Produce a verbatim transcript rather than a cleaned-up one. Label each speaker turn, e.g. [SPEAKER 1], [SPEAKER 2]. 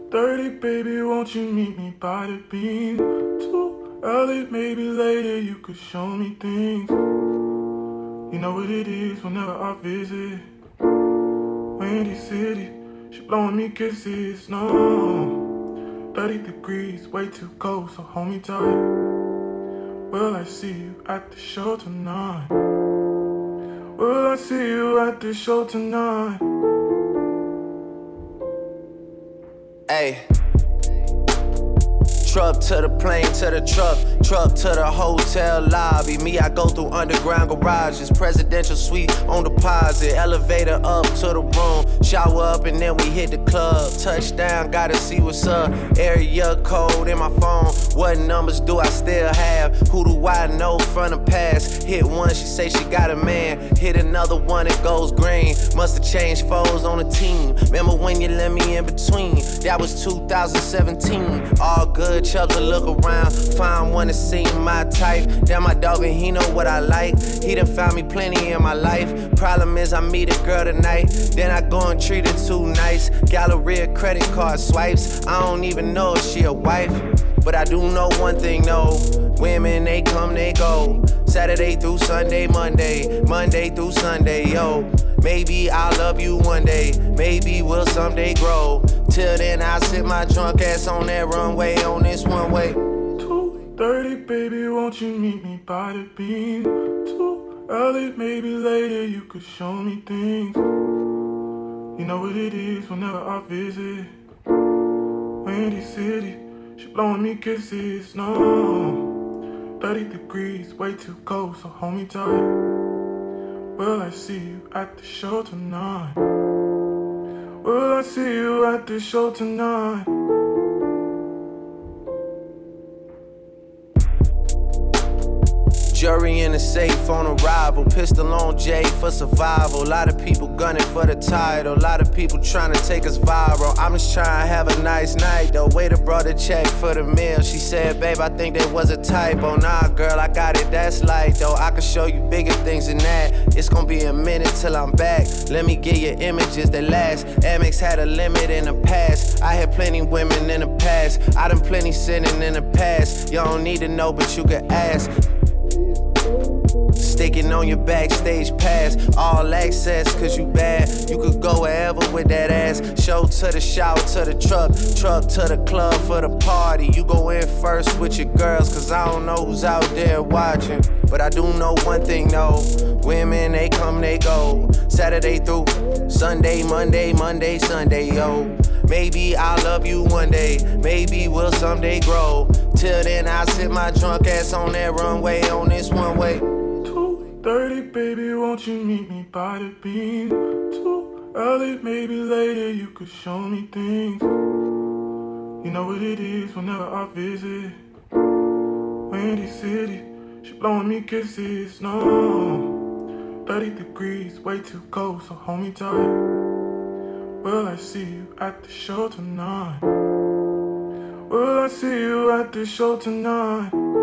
[SPEAKER 1] thirty, baby, won't you meet me by the beam? Too early, maybe later, you could show me things. You know what it is whenever I visit Windy City, she blowing me kisses, no. thirty degrees, way too cold, so hold me tight. Will I see you at the show tonight? Will I see you at the show tonight?
[SPEAKER 2] Hey. Truck to the plane, to the truck, truck to the hotel lobby. Me, I go through underground garages, presidential suite on deposit, elevator up to the room, shower up and then we hit the club. Touchdown, gotta see what's up. Area code in my phone. What numbers do I still have? Who do I know from the past? Hit one, she say she got a man. Hit another one, it goes green. Must've changed foes on the team. Remember when you let me in between? That was two thousand seventeen. All good. Chubbs to look around, find one that seem my type. Damn, my dog and he know what I like. He done found me plenty in my life. Problem is I meet a girl tonight, then I go and treat her too nice. Galleria credit card swipes, I don't even know if she a wife. But I do know one thing, no. Women, they come, they go. Saturday through Sunday, Monday, Monday through Sunday, yo. Maybe I'll love you one day, maybe we'll someday grow. Till then, I'll sit my drunk ass on that runway, on this one way.
[SPEAKER 1] two thirty, baby, won't you meet me by the beam? Too early, maybe later, you could show me things. You know what it is whenever I visit Windy City, she blowing me kisses, no. thirty degrees, way too cold, so hold me tight. Will I see you at the show tonight? Will I see you at the show tonight?
[SPEAKER 2] Jury in the safe on arrival, pistol on Jay for survival. A lot of people gunning for the title, a lot of people trying to take us viral. I'm just trying to have a nice night though. Waiter brought a check for the meal. She said, babe, I think that was a typo. Nah, girl, I got it, that's light though. I can show you bigger things than that. It's gonna be a minute till I'm back. Let me get you images that last. Amex had a limit in the past. I had plenty women in the past. I done plenty sinning in the past. You don't need to know, but you can ask. Sticking on your backstage pass, all access, cause you bad. You could go wherever with that ass. Show to the shower, to the truck, truck to the club for the party. You go in first with your girls, cause I don't know who's out there watching. But I do know one thing, though. Women, they come, they go. Saturday through Sunday, Monday, Monday, Sunday, yo. Maybe I'll love you one day, maybe we'll someday grow. Till then, I'll sit my drunk ass on that runway, on this one way.
[SPEAKER 1] two thirty, baby, won't you meet me by the beam? Too early, maybe later, you could show me things. You know what it is whenever I visit Windy City, she blowing me kisses, no. thirty degrees, way too cold, so hold me tight. Will I see you at the show tonight? Will I see you at the show tonight?